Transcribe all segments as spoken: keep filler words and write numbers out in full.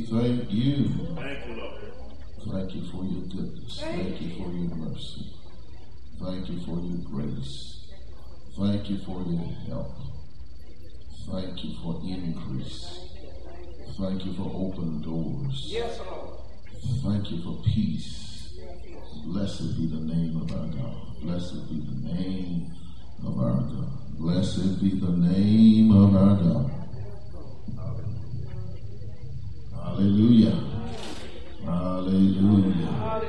thank you. Thank you, Lord. Thank you for your goodness. Thank you for your mercy. Thank you for your grace. Thank you for your help. Thank you for increase. Thank you for open doors. Yes, Lord. Thank you for peace. Blessed be the name of our God. Blessed be the name of our God. Blessed be the name of our God. Hallelujah. Hallelujah.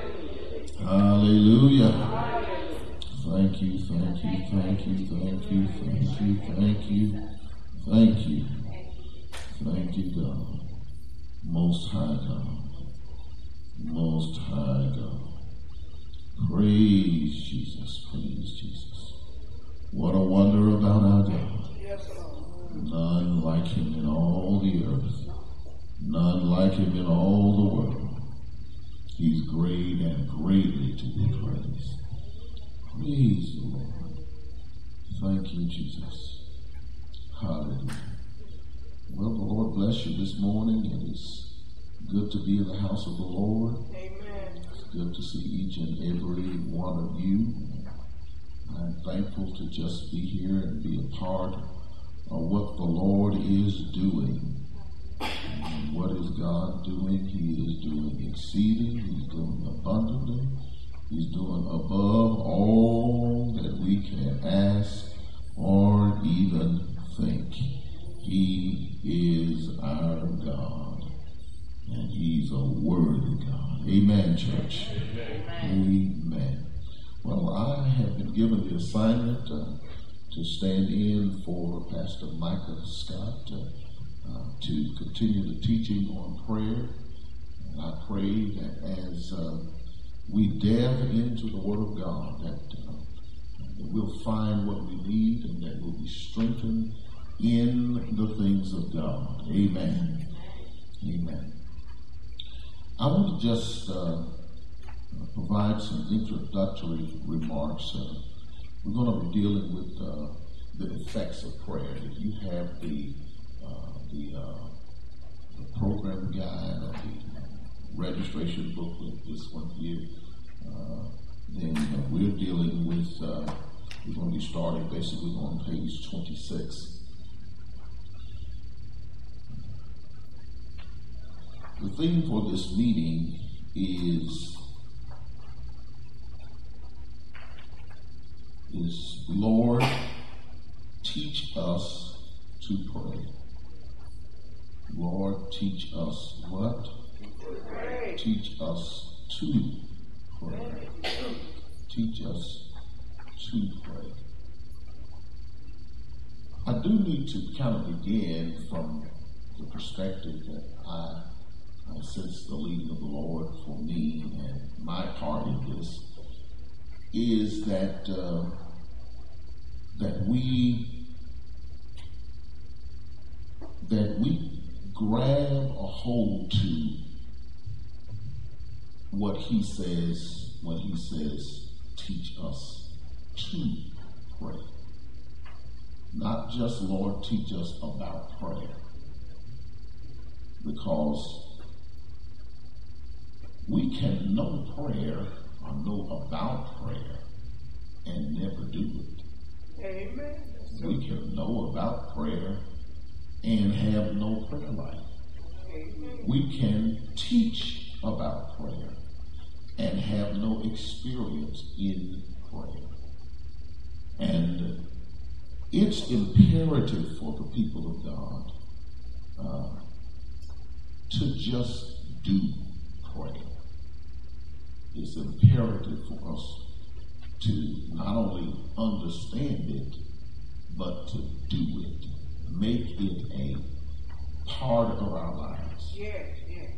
Hallelujah. Thank you, thank you, thank you, thank you, thank you, thank you, thank you. Thank you, God. Most high God. Most high God. Praise Jesus. Praise Jesus. What a wonder about our God. None like him in all the earth. None like him in all the world. He's great and greatly to be praised. Praise the Lord. Thank you, Jesus. Hallelujah. Well, the Lord bless you this morning. It is good to be in the house of the Lord. Amen. It's good to see each and every one of you. I'm thankful to just be here and be a part of what the Lord is doing. And what is God doing? He is doing exceeding. He's doing abundantly. He's doing above all that we can ask or even think. He is our God, and he's a worthy God. Amen, church. Amen. Amen. Well, I have been given the assignment uh, to stand in for Pastor Micah Scott uh, uh, to continue the teaching on prayer. And I pray that as uh, we delve into the Word of God, that, uh, that we'll find what we need and that we'll be strengthened in the things of God. Amen. Amen. I want to just uh, provide some introductory remarks. Uh, we're going to be dealing with uh, the effects of prayer. If you have the uh, the, uh, the program guide or the registration booklet, this one here, uh, then uh, we're dealing with, uh, we're going to be starting basically on page twenty-six. The theme for this meeting is, is Lord, teach us to pray. Lord, teach us what? Pray. Teach us to pray. Teach us to pray. I do need to kind of begin from the perspective that I I sense the leading of the Lord for me, and my part in this is that uh, that we that we grab a hold to what he says when he says, teach us to pray. Not just, Lord, teach us about prayer. Because we can know prayer or know about prayer and never do it. Amen. We can know about prayer and have no prayer life. Amen. We can teach about prayer and have no experience in prayer. And it's imperative for the people of God uh, to just do prayer. It's imperative for us to not only understand it, but to do it. Make it a part of our lives. Yes, yes.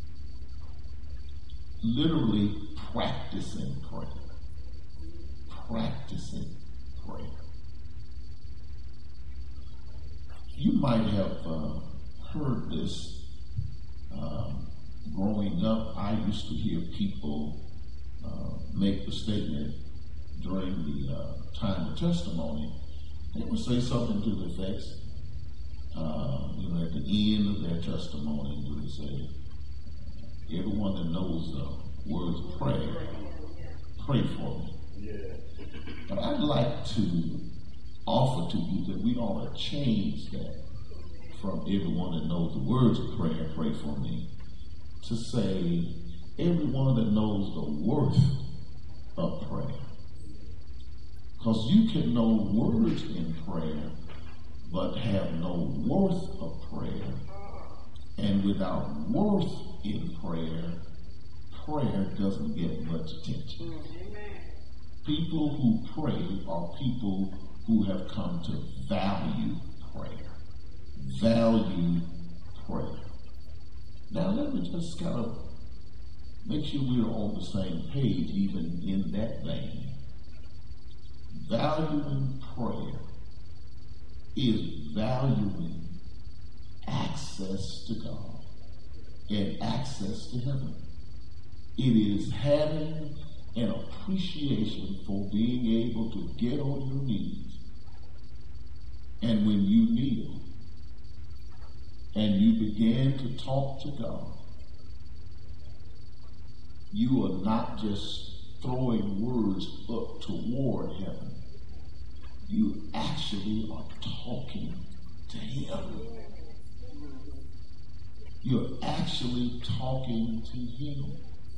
Literally practicing prayer. Practicing prayer. You might have uh, heard this. Um, growing up, I used to hear people uh, make the statement during the uh, time of testimony. They would say something to the effect, uh, you know, at the end of their testimony, they would say, Everyone that knows the words prayer, pray for me. But I'd like to offer to you that we ought to change that from everyone that knows the words of prayer, pray for me, to say everyone that knows the worth of prayer. Because you can know words in prayer, but have no worth of prayer. And without worth in prayer, prayer doesn't get much attention. People who pray are people who have come to value prayer. Value prayer. Now let me just kind of make sure we're on the same page even in that vein. Valuing prayer is valuing access to God and access to heaven. It is having an appreciation for being able to get on your knees, and when you kneel and you begin to talk to God, you are not just throwing words up toward heaven. You actually are talking to Him. You're actually talking to Him.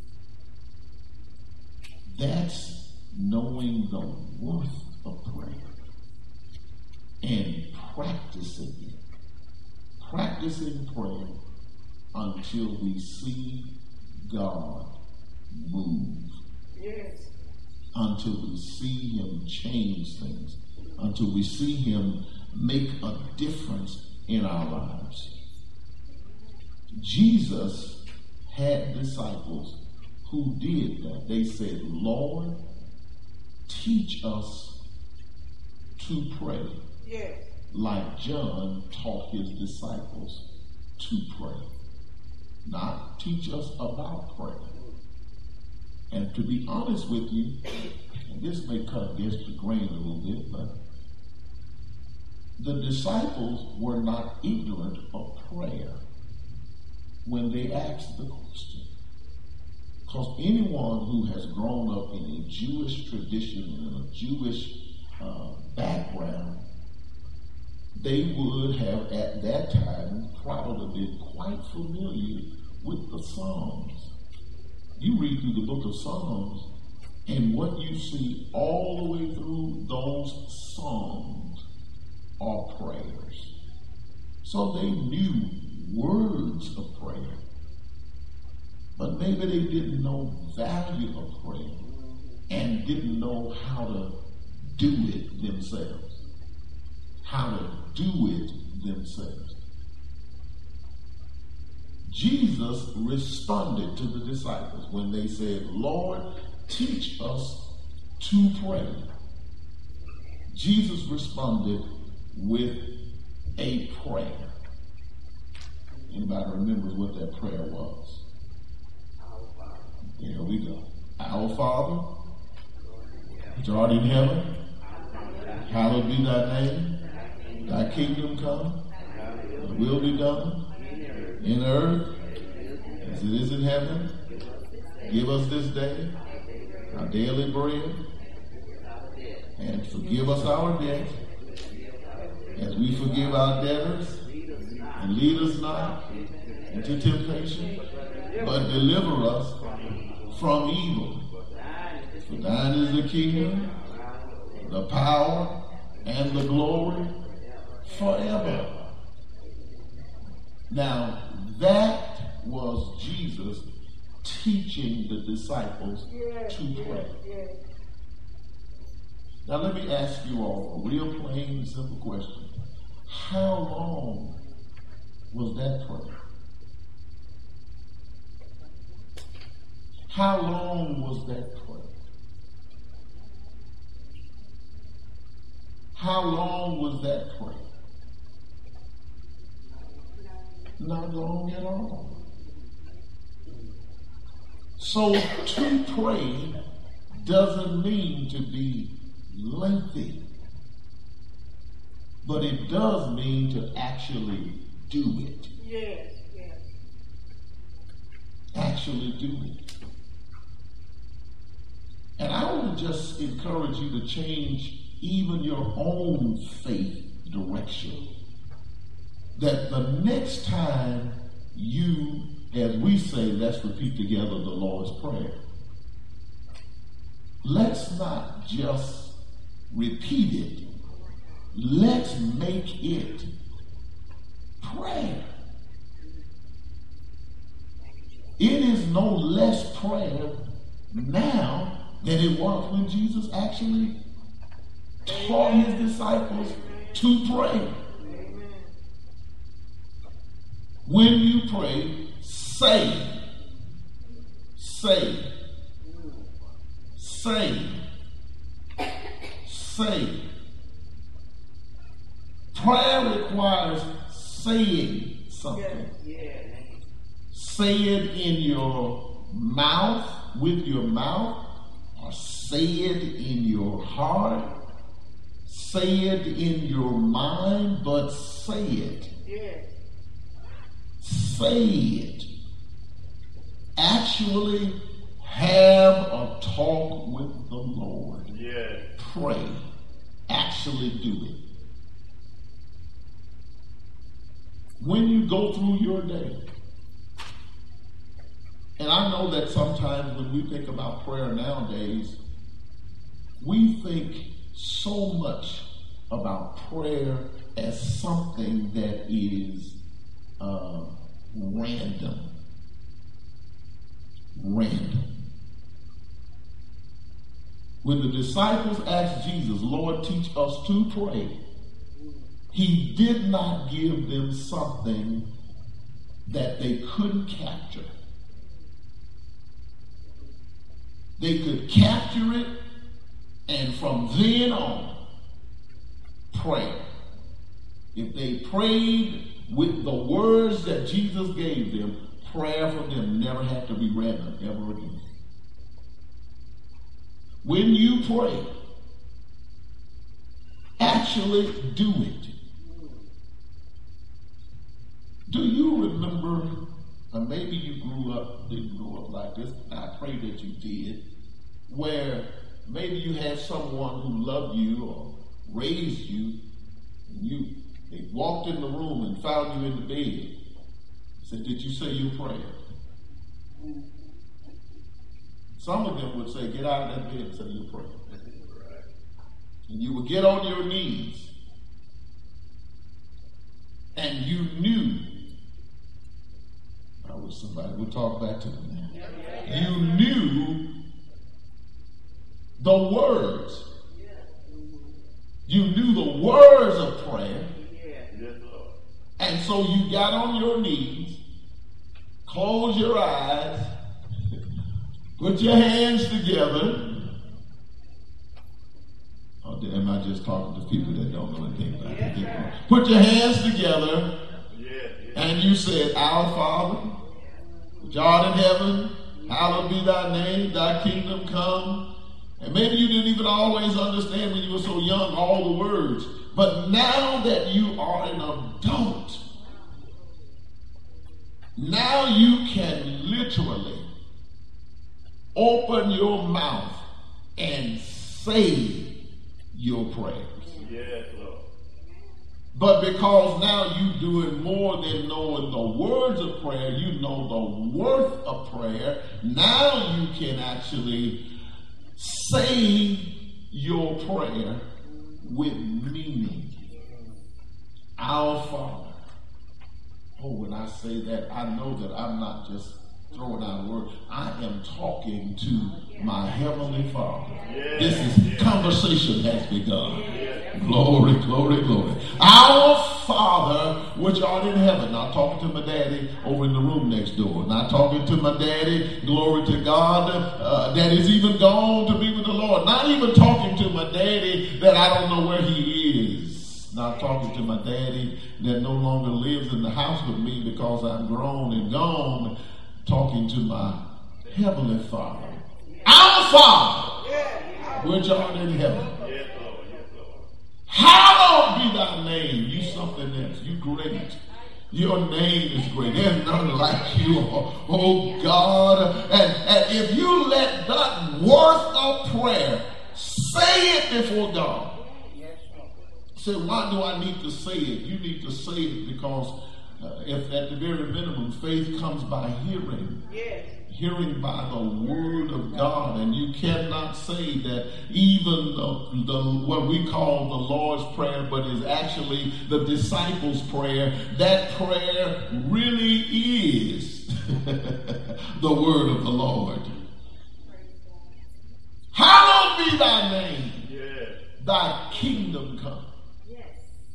That's knowing the worth of prayer and practicing it. Practicing prayer until we see God move. Yes. Until we see Him change things. Until we see Him make a difference in our lives. Jesus had disciples who did that. They said, Lord, teach us to pray. Yes. Like John taught his disciples to pray. Not teach us about prayer. And to be honest with you, and this may cut against the grain a little bit, but the disciples were not ignorant of prayer when they asked the question. Because anyone who has grown up in a Jewish tradition and a Jewish uh, background, they would have at that time probably been quite familiar with the Psalms. You read through the book of Psalms, and what you see all the way through those Psalms are prayers. So they knew words of prayer, but maybe they didn't know value of prayer and didn't know how to do it themselves. How to do it themselves. Jesus responded to the disciples when they said, Lord, teach us to pray. Jesus responded with a prayer. Anybody remembers what that prayer was? There we go. Our Father, which art in heaven, hallowed be thy name. Thy kingdom come, thy will be done in earth as it is in heaven. Give us this day our daily bread, and forgive us our debt as we forgive our debtors, and lead us not into temptation, but deliver us from evil. For thine is the kingdom, the power, and the glory forever. Now, that was Jesus teaching the disciples Yes, to yes, pray. yes. Now, let me ask you all a real plain, simple question. How long was that prayer? How long was that prayer? How long was that prayer? Not long at all. So to pray doesn't mean to be lengthy, but it does mean to actually do it. Yes, yes. Actually actually do it. And I want to just encourage you to change even your own faith direction. That the next time you, as we say, let's repeat together the Lord's Prayer. Let's not just repeat it. Let's make it prayer. It is no less prayer now than it was when Jesus actually taught his disciples to pray. When you pray, say, say, say, say. Prayer requires saying something. Say it in your mouth, with your mouth, or say it in your heart. Say it in your mind, but say it. Say it. Actually have a talk with the Lord. Yeah. Pray. Actually do it. When you go through your day, and I know that sometimes when we think about prayer nowadays, we think so much about prayer as something that is uh, random. Random. When the disciples asked Jesus, Lord, teach us to pray, he did not give them something that they couldn't capture. They could capture it, and from then on, pray. If they prayed with the words that Jesus gave them, prayer for them never had to be random ever again. When you pray, actually do it. Do you remember, or maybe you grew up, didn't grow up like this, I pray that you did, where maybe you had someone who loved you or raised you, and you they walked in the room and found you in the bed. Said, did you say your prayer? Some of them would say, get out of that bed and say your prayer. And you would get on your knees. And you knew, I wish somebody would talk back to them now. You knew the words. You knew the words of prayer. And so you got on your knees, close your eyes, put your hands together. Oh, am I just talking to people that don't know anything about it? Yeah. Put your hands together, yeah, yeah. And you said, Our Father, which art in heaven, hallowed be thy name, thy kingdom come. And maybe you didn't even always understand when you were so young all the words. But now that you are an adult, now you can literally open your mouth and say your prayers. Yes, Lord. But because now you're doing more than knowing the words of prayer, you know the worth of prayer. Now you can actually say your prayer with meaning. Our Father. Oh, when I say that, I know that I'm not just throwing out words. I am talking to my Heavenly Father. Yeah. This is yeah. Conversation has begun. Yeah. Glory, glory, glory. Our Father, which art in heaven. Not talking to my daddy over in the room next door. Not talking to my daddy, glory to God, uh, that is even gone to be with the Lord. Not even talking to my daddy that I don't know where he is. Not talking to my daddy that no longer lives in the house with me because I'm grown and gone. Talking to my Heavenly Father. Our Father, which art in heaven. Hallowed be thy name. You something else. You great. Your name is great. There's none like you, oh, oh God. And, and if you let that worth of prayer, say it before God. Say, why do I need to say it? You need to say it because uh, if at the very minimum, faith comes by hearing. Yes. Hearing by the word of God, and you cannot say that even the, the what we call the Lord's Prayer, but is actually the disciples' prayer. That prayer really is the word of the Lord. Hallowed be thy name. Yeah. Thy kingdom come. Yes.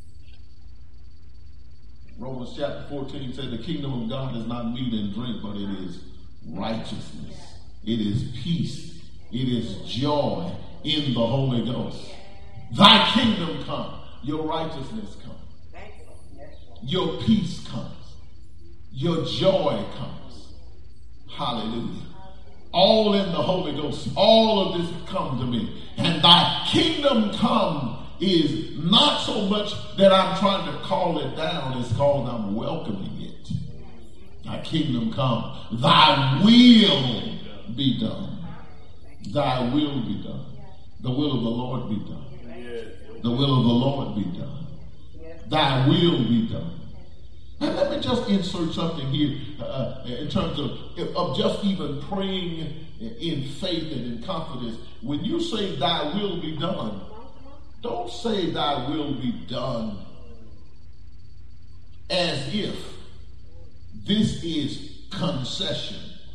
Romans chapter fourteen said the kingdom of God is not meat and drink, but it is righteousness. It is peace. It is joy in the Holy Ghost. Thy kingdom come. Your righteousness comes. Your peace comes. Your joy comes. Hallelujah. All in the Holy Ghost. All of this come to me. And thy kingdom come is not so much that I'm trying to call it down. It's called I'm welcoming it. Thy kingdom come. Thy will be done. Thy will be done. The will of the Lord be done. The will of the Lord be done. Thy will be done. And let me just insert something here uh, in terms of, of just even praying in faith and in confidence. When you say thy will be done, don't say thy will be done as if this is concession.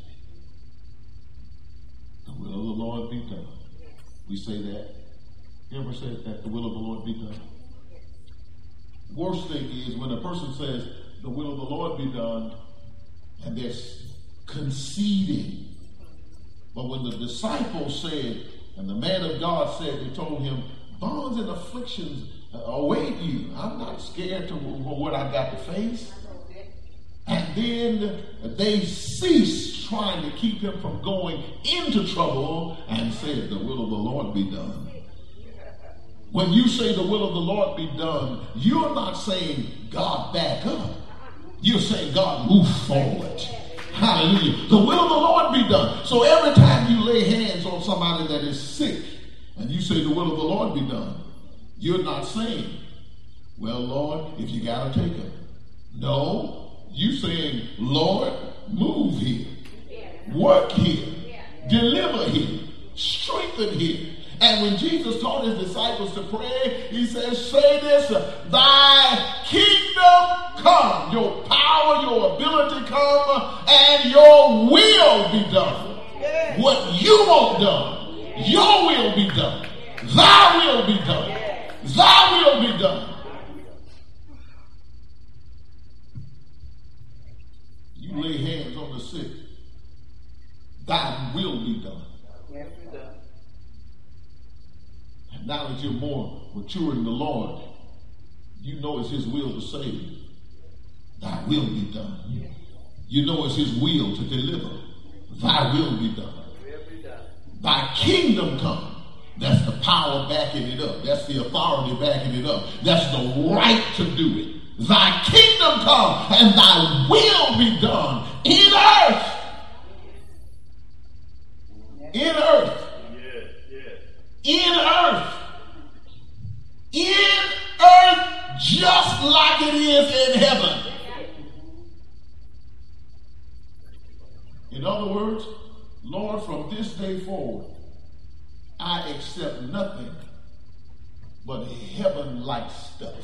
The will of the Lord be done. We say that. You ever said that? The will of the Lord be done. Worst thing is when a person says the will of the Lord be done and they're conceding. But when the disciples said, and the man of God said, they told him, bonds and afflictions await you. I'm not scared to what I got to face. And then they ceased trying to keep him from going into trouble and said, the will of the Lord be done. When you say the will of the Lord be done, you're not saying, God, back up. You're saying, God, move forward. Hallelujah. The will of the Lord be done. So every time you lay hands on somebody that is sick and you say the will of the Lord be done, you're not saying, well, Lord, if you got to take him. No. You saying, Lord, move here, work here, deliver here, strengthen here. And when Jesus taught his disciples to pray, he says, say this, thy kingdom come, your power, your ability come, and your will be done. What you want done, your will be done. Thy will be done. Thy will be done. You lay hands on the sick. Thy will be done. Yes, be done. And now that you're more mature in the Lord, you know it's his will to save you. Thy will be done. You know it's his will to deliver. Thy will be done. Thy kingdom come. That's the power backing it up. That's the authority backing it up. That's the right to do it. Thy kingdom come and thy will be done in earth. In earth. In earth. In earth just like it is in heaven. In other words, Lord, from this day forward, I accept nothing but heaven-like stuff.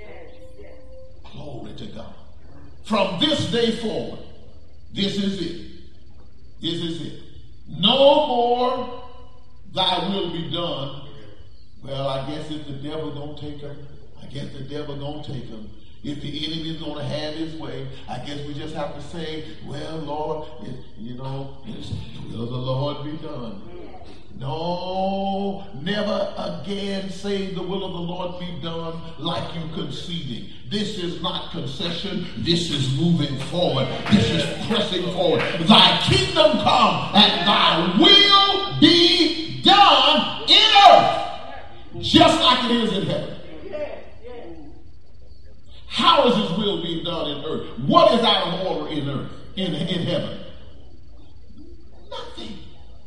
Glory to God. From this day forward, this is it. This is it. No more thy will be done. Well, I guess if the devil don't take him, I guess the devil don't take him. If the enemy is going to have his way, I guess we just have to say, well, Lord, it, you know, it's the will of the Lord be done. No, never again say the will of the Lord be done like you conceding. This is not concession. This is moving forward. This is pressing forward. Thy kingdom come and thy will be done in earth just like it is in heaven. How is his will being done in earth? What is out of order in earth, in, in heaven? Nothing.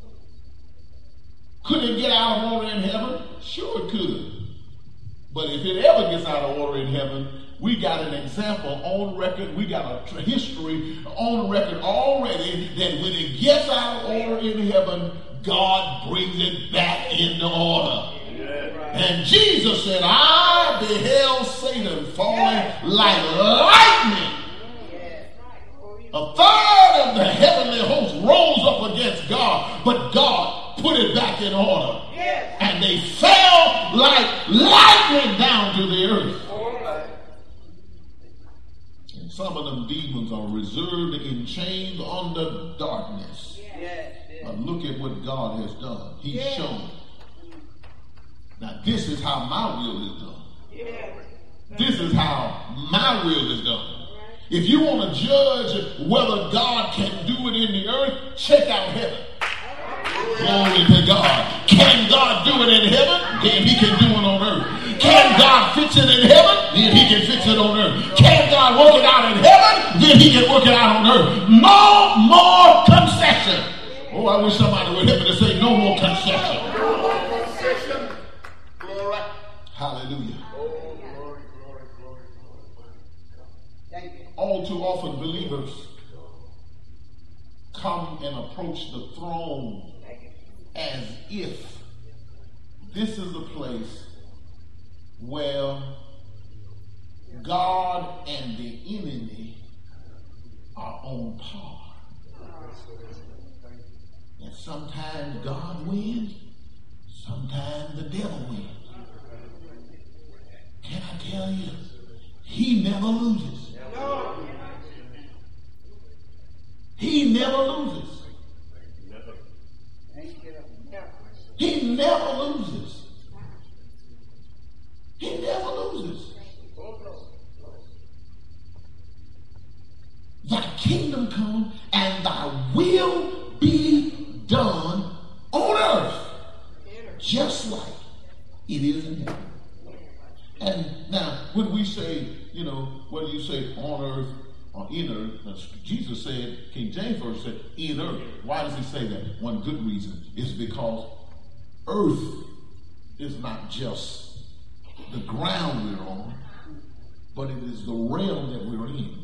Could it get out of order in heaven? Sure it could. But if it ever gets out of order in heaven, we got an example on record. We got a history on record already that when it gets out of order in heaven, God brings it back into order. And Jesus said, I beheld Satan falling like lightning. A third of the heavenly host rose up against God, but God put it back in order. And they fell like lightning down to the earth. And some of them demons are reserved in chains under darkness. But look at what God has done. He's shown. Now this is how my will is done. This is how my will is done. If you want to judge whether God can do it in the earth, check out heaven. Glory to God. Can God do it in heaven? Then he can do it on earth. Can God fix it in heaven? Then he can fix it on earth. Can God work it out in heaven? Then he can work it out on earth. No more concession. Oh, I wish somebody would help me to say no more concession. No more concession. Glory. Hallelujah. All too often believers come and approach the throne as if this is a place where God and the enemy are on par. And sometimes God wins, sometimes the devil wins. Can I tell you, he never loses. He never loses. He never loses. He never loses. Thy kingdom come and thy will be done on earth, just like it is in heaven. And now, when we say, you know, whether you say on earth or in earth, Jesus said, King James Version said, in earth. Why does he say that? One good reason is because earth is not just the ground we're on, but it is the realm that we're in.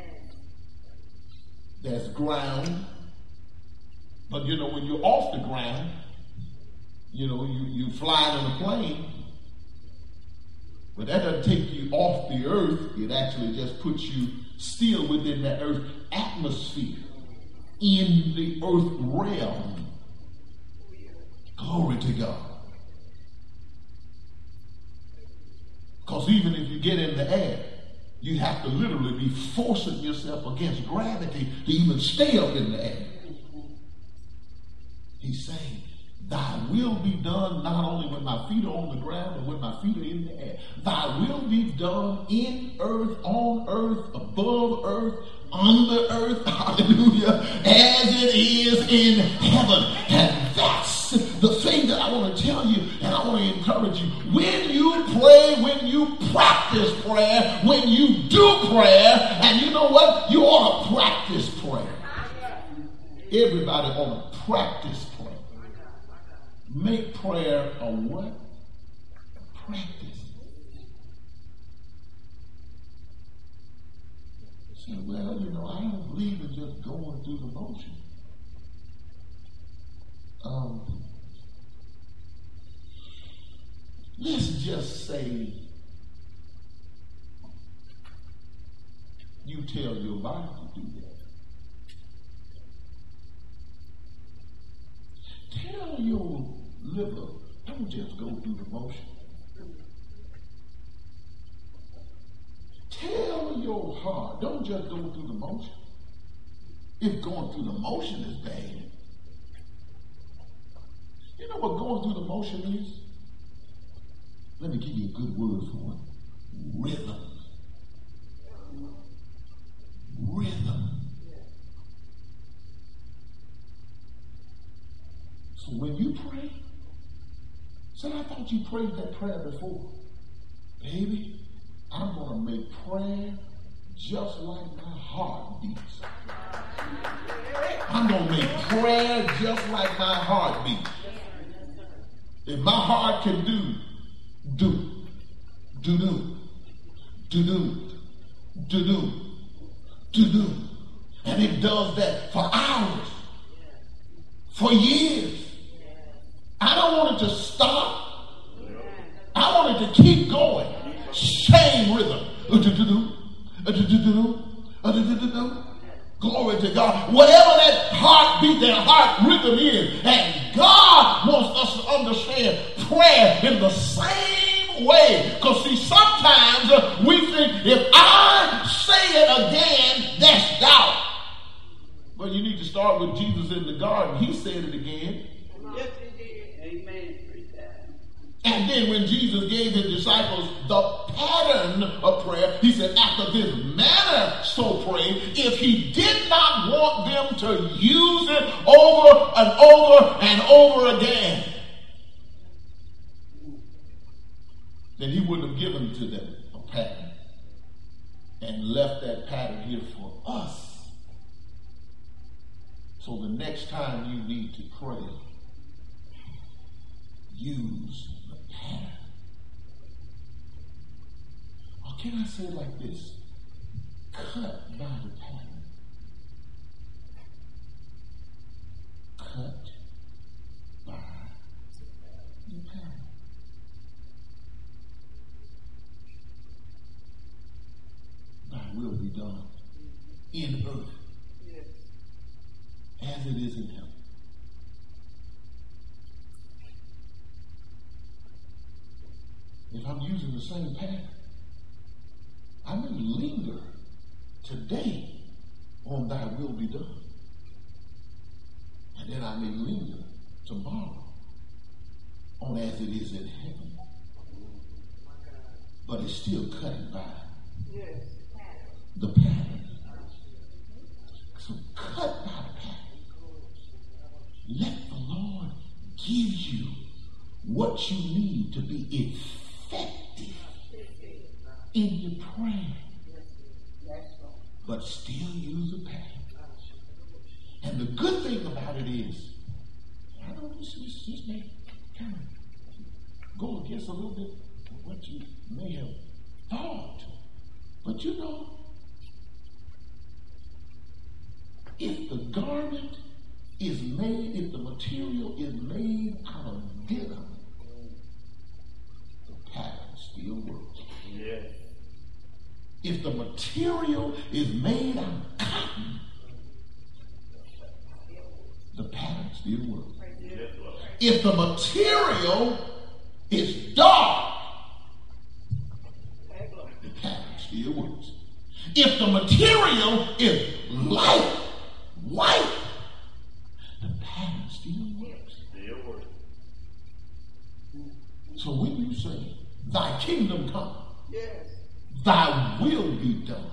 There's ground, but you know, when you're off the ground, you know, you, you fly in a plane, but that doesn't take you off the earth. It actually just puts you still within that earth atmosphere, in the earth realm. Glory to God. Because even if you get in the air, you have to literally be forcing yourself against gravity to even stay up in the air. He's saying, thy will be done not only when my feet are on the ground, but when my feet are in the air. Thy will be done in earth, on earth, above earth, under earth, hallelujah, as it is in heaven. And that's the thing that I want to tell you, and I want to encourage you. When you pray, when you practice prayer, when you do prayer, and you know what? You ought to practice prayer. Everybody ought to practice prayer. Make prayer a what? A practice. Say, well, you know, I don't believe in just going through the motion. Um, let's just say you tell your body to do that. Tell your liver, don't just go through the motion. Tell your heart, don't just go through the motion. If going through the motion is bad, you know what going through the motion is? Let me give you a good word for it. Rhythm. Rhythm. So when you pray, said, I thought you prayed that prayer before. Baby, I'm going to make prayer just like my heart beats. I'm going to make prayer just like my heart beats. If my heart can do, do, do, do, do, do, do, do, do, do, and it does that for hours, for years. I don't want it to stop. I want it to keep going. Same rhythm. Glory to God. Whatever that heartbeat, that heart rhythm is, and God wants us to understand prayer in the same way. Because see, sometimes uh, we think if I say it again, that's doubt. But you need to start with Jesus in the garden. He said it again. Yes, he did. Amen. And then when Jesus gave his disciples the pattern of prayer, he said, after this manner so pray. If he did not want them to use it over and over and over again, then he wouldn't have given to them a pattern and left that pattern here for us. So the next time you need to pray, use the pattern. Or can I say it like this? Cut by the pattern. Cut by the pattern. Thy will be done in earth as it is in heaven. If I'm using the same pattern, I may linger today on thy will be done. And then I may linger tomorrow on as it is in heaven. But it's still cutting by the pattern. So cut by the pattern. Let the Lord give you what you need to be effective in your prayer, but still use a pattern. And the good thing about it is, I know this, this, this may kind of go against a little bit of what you may have thought, but you know, if the garment is made, if the material is made out of denim, the pattern still works. Yeah. If the material is made out of cotton, the pattern still works. If the material is dark, the pattern still works. If the material is light, white, the pattern still works. Still works. So when you say, thy kingdom come, yes, thy will be done.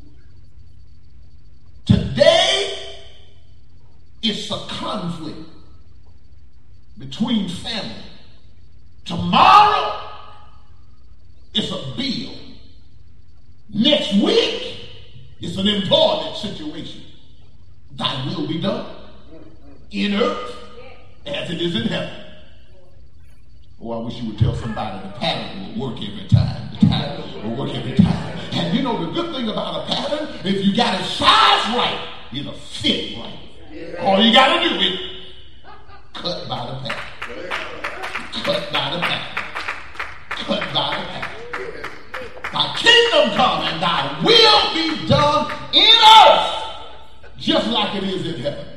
Today, it's a conflict between family. Tomorrow, it's a bill. Next week, it's an employment situation. Thy will be done in earth as it is in heaven. Oh, I wish you would tell somebody the pattern will work every time. The pattern will work every time. And you know the good thing about a pattern, if you got it sized right, it'll fit right. All you got to do is cut by the pattern. Cut by the pattern. Cut by the pattern. Thy kingdom come and thy will be done in earth just like it is in heaven.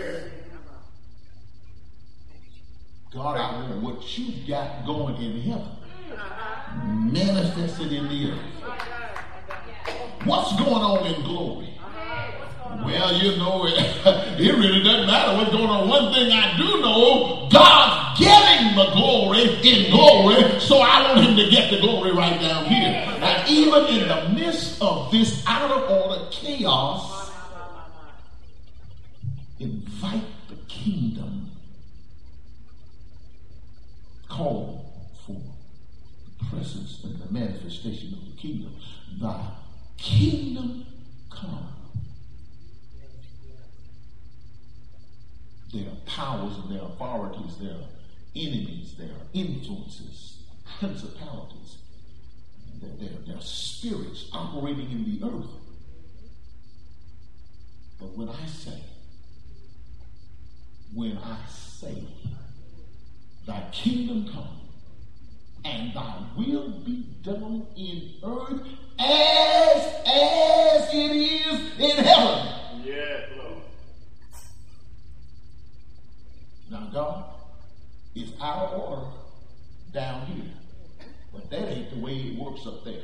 God, I want what you got going in heaven manifested in the earth. What's going on in glory? Well, you know, it, it really doesn't matter what's going on. One thing I do know, God's getting the glory in glory, so I want him to get the glory right down here. And even in the midst of this out of order chaos, invite the kingdom. Call for presence and the manifestation of the kingdom. Thy kingdom come. There are powers and there are authorities, there are enemies, there are influences, principalities, there, there, there are spirits operating in the earth. But when I say, when I say, thy kingdom come, and thy will be done in earth as, as it is in heaven. Yeah, Lord. Now God is out of order down here, but that ain't the way it works up there.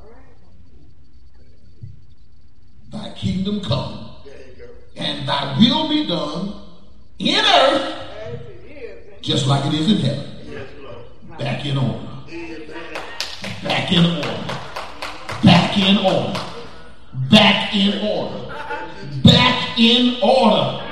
Thy kingdom come, and thy will be done in earth just like it is in heaven. Back in order. Back in order. Back in order. Back in order. Back in order.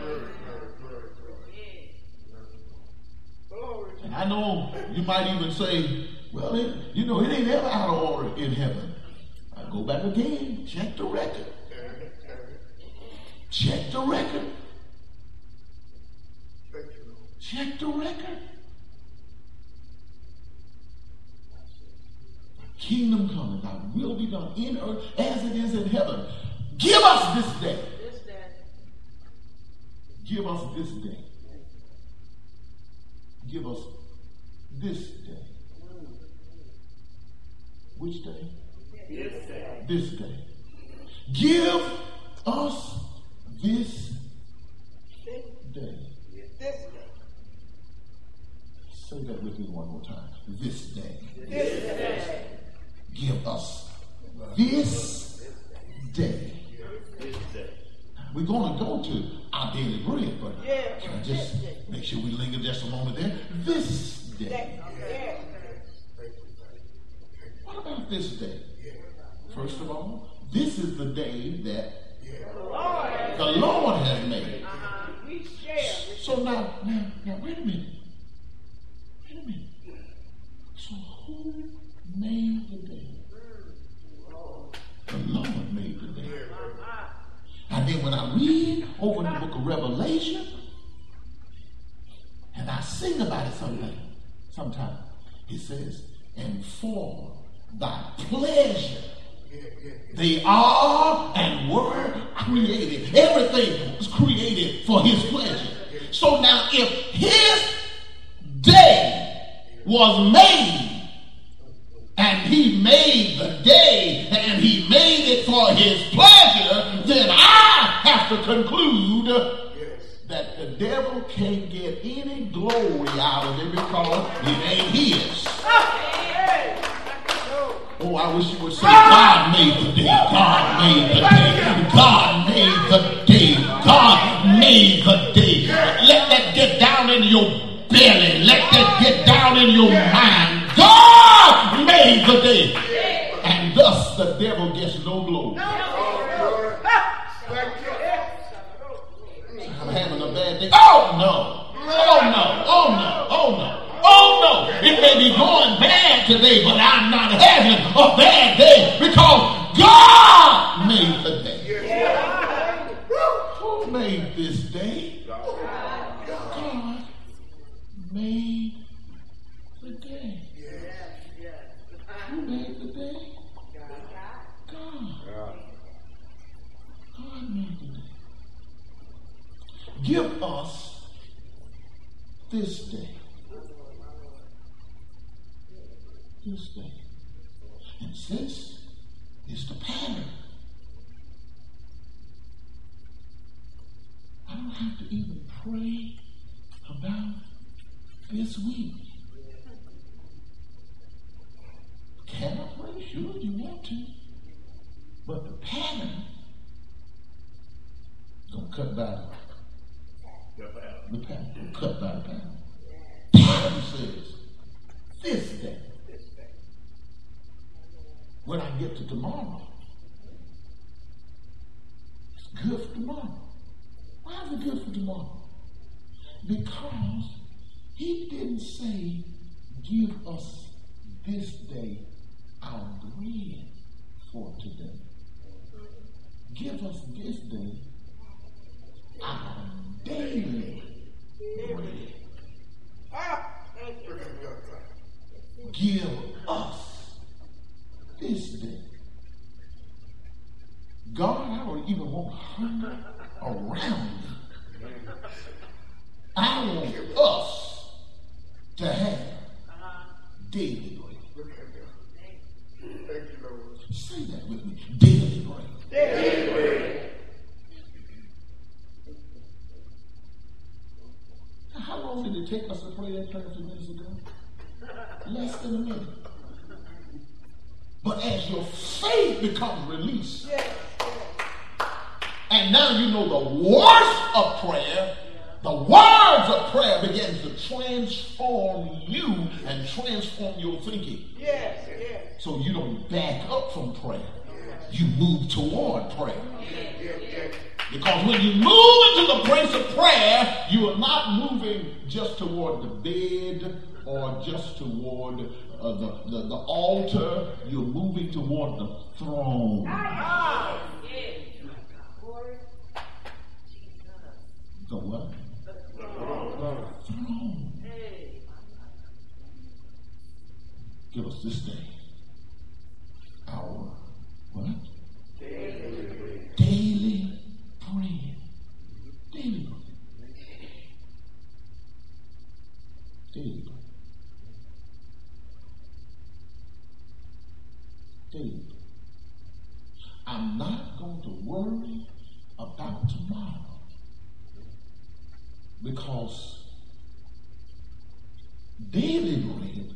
And I know you might even say, well, it, you know, it ain't ever out of order in heaven. I go back again. Check the record. Check the record. Check the record. Kingdom come, and thy will be done in earth as it is in heaven. Give us this day. This day. Give us this day. Give us this day. Which day? This day. This day. Give us this day. This day. Say that with me one more time. This day. This day. Give us this day. This day. We're going to go to our daily bread, but Yeah. can I just make sure we linger just a moment there? This day. Yeah. What about this day? First of all, this is the day that Lord. the Lord has made. Uh-huh. We share. So now, now, now, wait a minute. Wait a minute. So who made the day? The Lord made the day. And then when I read over in the book of Revelation, and I sing about it sometime, sometime, it says, and for thy pleasure they are and were created. Everything was created for his pleasure. So now if his day was made, and he made the day, and he made it for his pleasure, then I have to conclude that the devil can't get any glory out of it because it ain't his. Oh, I wish you would say, God made the day. God made the day. God made the day. God made the day. Let that get down in your belly. Let that get down in your mind. God made the day. And thus the devil gets no glory. I'm having a bad day. Oh, no. Oh, no. Oh, no. Oh, no. Oh no, it may be going bad today, but I'm not having a bad day because God made the day. Who made this day? God made the day. Who made the day? God. God made the day. Give us this day. This day. And since it's the pattern, I don't have to even pray about this week. Can I pray? Sure, you want to. But the pattern don't cut by the pattern. Don't cut by the pattern. Pattern says this day. When I get to tomorrow, it's good for tomorrow. Why is it good for tomorrow? Because he didn't say, give us this day our bread for today. Give us this day our daily bread. Give us this day. God, I don't even want hunger around me. I want us to have daily bread. Say that with me. Daily bread. Daily bread. Now, how long did it take us to pray that prayer a few minutes ago? Less than a minute. But as your faith becomes released, yes, yes. And now you know the words of prayer, the words of prayer begins to transform you and transform your thinking. Yes, yes. So you don't back up from prayer. You move toward prayer. Because when you move into the place of prayer, you are not moving just toward the bed or just toward uh, the, the, the altar. You're moving toward the throne. The what? Throne. Give us this day our what? Daily bread. Daily bread. Daily bread. Daily bread. Daily bread. I'm not going to worry about tomorrow. Because daily bread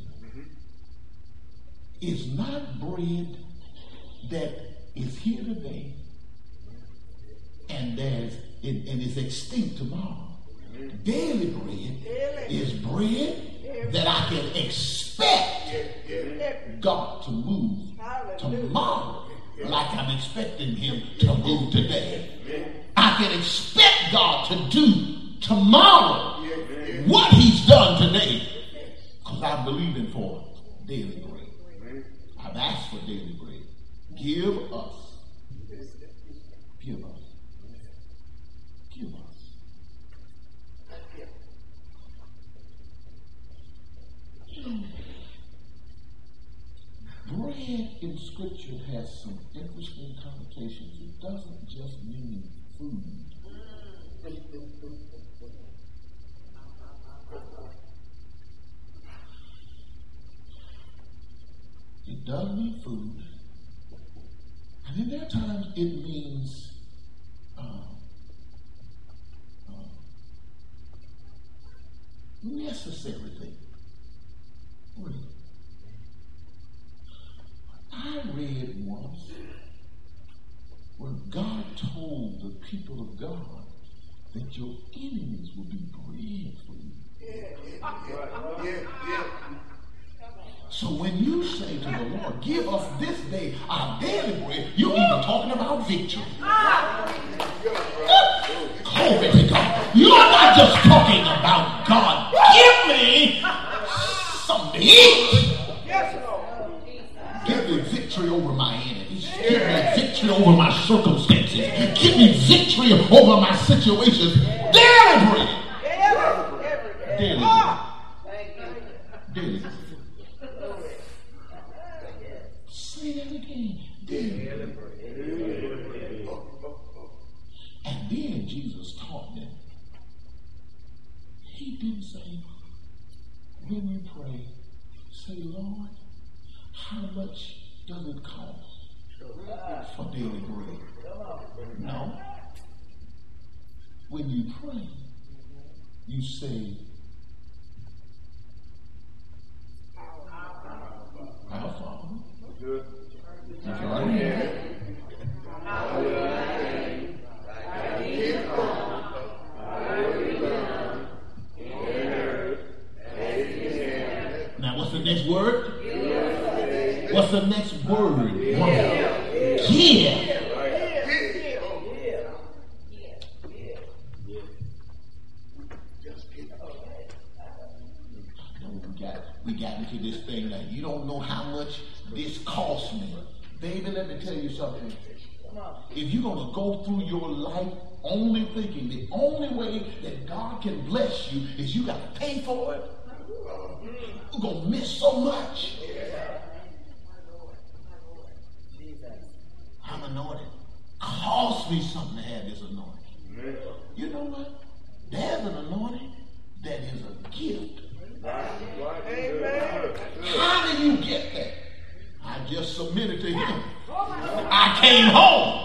is not bread that is here today and there's it, and is extinct tomorrow. Daily bread is bread that I can expect God to move tomorrow like I'm expecting him to move today. I can expect God to do tomorrow what he's done today, because I'm believing for daily bread. I've asked for daily bread. Give us. Give us. Give us. Bread in Scripture has some interesting connotations. It doesn't just mean food. It does mean food. And then there are times it means uh, uh, necessary thing. Really. I read once where God told the people of God that your enemies will be bread for you. Yeah, yeah, yeah, yeah. So when you say to the Lord, give us this day our daily bread, you're even talking about victory. Glory to God. You're not just talking about God, give me something to eat. Give me victory over my enemies. Give me victory over my circumstances. Give me victory over my situations. Daily bread. Daily bread. Daily bread. Say that again. Daily bread. And then Jesus taught them. He didn't say, when you pray, say, Lord, how much does it cost for daily bread? No. When you pray, you say, Our Father. That's right. Now, what's the next word? What's the next word? Give. Give. We got we got to this thing now. You don't know how much this cost me. Baby, let me tell you something. If you're going to go through your life only thinking the only way that God can bless you is you got to pay for it, you're going to miss so much. I'm anointed. Cost me something to have this anointing. You know what? There's an anointing that is a gift. Amen. How do you get that? I just submitted to him. I came home.